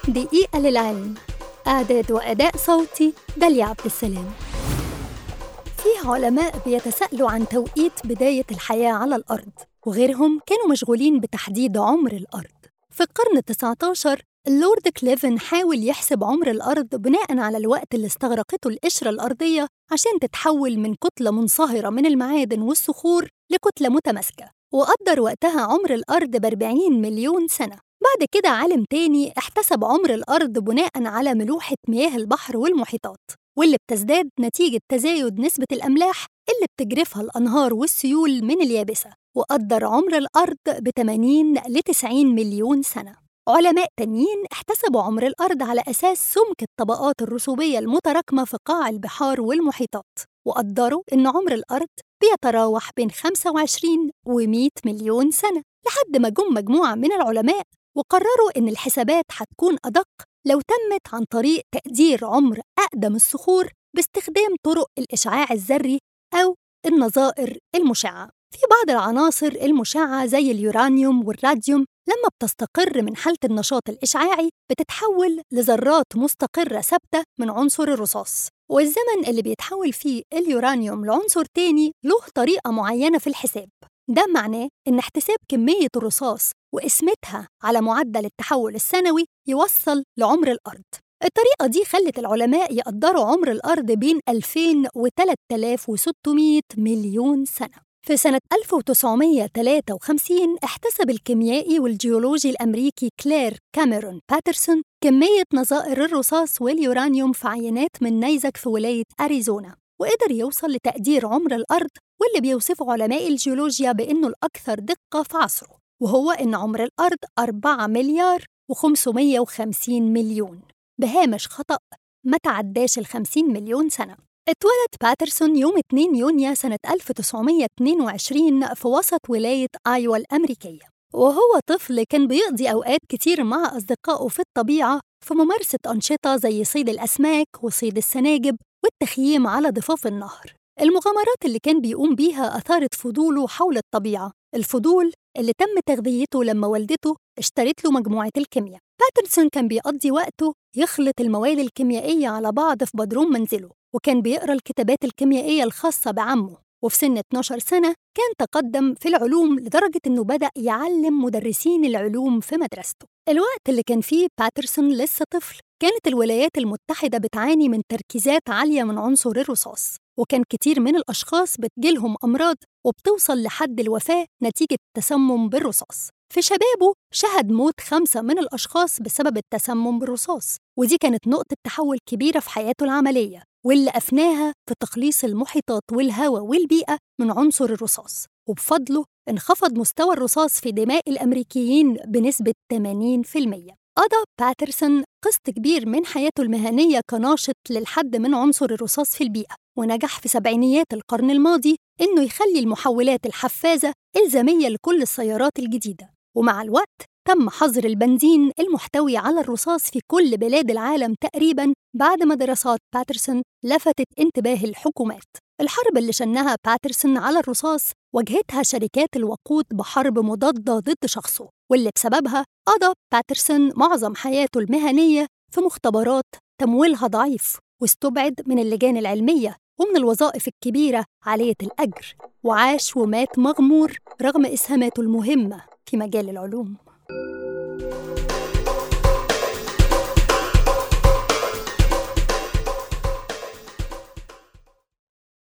دقيقة للعلم. إعداد وأداء صوتي داليا عبد السلام. في علماء بيتساءلوا عن توقيت بداية الحياة على الأرض، وغيرهم كانوا مشغولين بتحديد عمر الأرض. في القرن ال19 اللورد كليفن حاول يحسب عمر الأرض بناءً على الوقت اللي استغرقته القشرة الأرضية عشان تتحول من كتلة منصهرة من المعادن والصخور لكتلة متماسكة، وقدر وقتها عمر الأرض ب40 مليون سنة. بعد كده عالم تاني احتسب عمر الأرض بناءً على ملوحة مياه البحر والمحيطات، واللي بتزداد نتيجة تزايد نسبة الأملاح اللي بتجرفها الأنهار والسيول من اليابسة، وقدر عمر الأرض ب80 ل90 مليون سنة. علماء تانيين احتسبوا عمر الأرض على أساس سمك الطبقات الرسوبية المتراكمة في قاع البحار والمحيطات، وقدروا إن عمر الأرض بيتراوح بين 25 و100 مليون سنة، لحد ما جم مجموعة من العلماء وقرروا إن الحسابات هتكون أدق لو تمت عن طريق تقدير عمر أقدم الصخور باستخدام طرق الإشعاع الذري أو النظائر المشعة. في بعض العناصر المشعة زي اليورانيوم والراديوم لما بتستقر من حالة النشاط الإشعاعي بتتحول لذرات مستقرة ثابتة من عنصر الرصاص، والزمن اللي بيتحول فيه اليورانيوم لعنصر تاني له طريقة معينة في الحساب. ده معناه إن احتساب كمية الرصاص وقسمتها على معدل التحول السنوي يوصل لعمر الأرض. الطريقة دي خلت العلماء يقدروا عمر الأرض بين 2000 و 3600 مليون سنة. في سنة 1953 احتسب الكيميائي والجيولوجي الأمريكي كلير كاميرون باترسون كمية نظائر الرصاص واليورانيوم في عينات من نيزك في ولاية أريزونا، وقدر يوصل لتقدير عمر الأرض واللي بيوصفه علماء الجيولوجيا بأنه الأكثر دقة في عصره، وهو إن عمر الأرض 4 مليار و550 مليون، بهامش خطأ ما تعداش 50 مليون سنة. اتولد باترسون يوم 2 يونيو سنة 1922 في وسط ولاية آيوا الأمريكية، وهو طفل كان بيقضي أوقات كتير مع أصدقائه في الطبيعة في ممارسة أنشطة زي صيد الأسماك وصيد السناجب والتخييم على ضفاف النهر. المغامرات اللي كان بيقوم بيها أثارت فضوله حول الطبيعة، الفضول اللي تم تغذيته لما والدته اشترت له مجموعة الكيمياء. باترسون كان بيقضي وقته يخلط المواد الكيميائية على بعض في بدروم منزله، وكان بيقرأ الكتابات الكيميائية الخاصة بعمه، وفي سن 12 سنة كان تقدم في العلوم لدرجة إنه بدأ يعلم مدرسين العلوم في مدرسته. الوقت اللي كان فيه باترسون لسه طفل كانت الولايات المتحدة بتعاني من تركيزات عالية من عنصر الرصاص، وكان كتير من الأشخاص بتجيلهم أمراض وبتوصل لحد الوفاة نتيجة التسمم بالرصاص. في شبابه شهد موت 5 من الأشخاص بسبب التسمم بالرصاص، ودي كانت نقطة تحول كبيرة في حياته العملية، واللي أفناها في تخليص المحيطات والهواء والبيئة من عنصر الرصاص، وبفضله انخفض مستوى الرصاص في دماء الأمريكيين بنسبة 80%. قضى باترسون قسط كبير من حياته المهنية كناشط للحد من عنصر الرصاص في البيئة، ونجح في سبعينيات القرن الماضي إنه يخلي المحولات الحفازة إلزامية لكل السيارات الجديدة، ومع الوقت تم حظر البنزين المحتوي على الرصاص في كل بلاد العالم تقريباً بعد ما دراسات باترسون لفتت انتباه الحكومات. الحرب اللي شنها باترسون على الرصاص واجهتها شركات الوقود بحرب مضادة ضد شخصه، واللي بسببها قضى باترسون معظم حياته المهنية في مختبرات تمويلها ضعيف، واستبعد من اللجان العلمية ومن الوظائف الكبيرة عالية الأجر، وعاش ومات مغمور رغم إسهاماته المهمة في مجال العلوم.